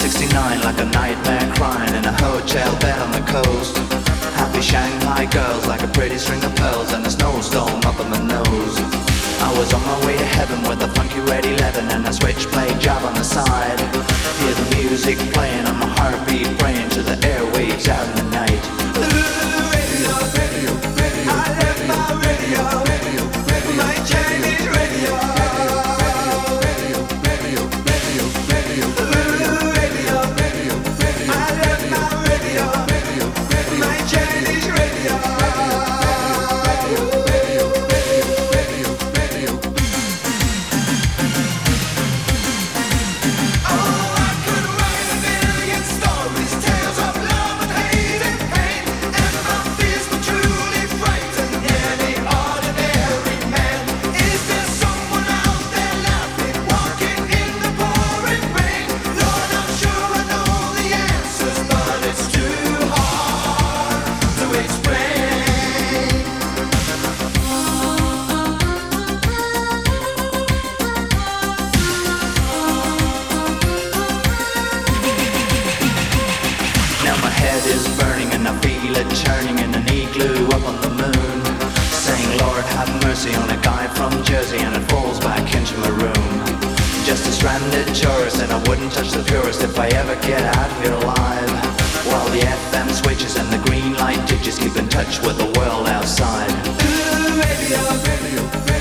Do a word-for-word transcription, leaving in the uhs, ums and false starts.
sixty-nine, like a nightmare crying in a hotel bed on the coast. Happy Shanghai girls like a pretty string of pearls and a snowstorm up on the nose. I was on my way to heaven with a funky red eleven and a switchblade job on the side. Hear the music playing on my heartbeat, praying to the airwaves out in the night. Radio, radio, radio, I left my radio, radio, radio, my Chinese radio. Radio, radio, radio, radio, radio, radio, radio, I left my radio, radio, radio, my Chinese radio. Churning in an igloo up on the moon, saying Lord have mercy on a guy from Jersey, and it falls back into my room. Just a stranded tourist, and I wouldn't touch the purest if I ever get out of here alive. While the F M switches and the green light ditches keep in touch with the world outside. Ooh, radio, radio, radio.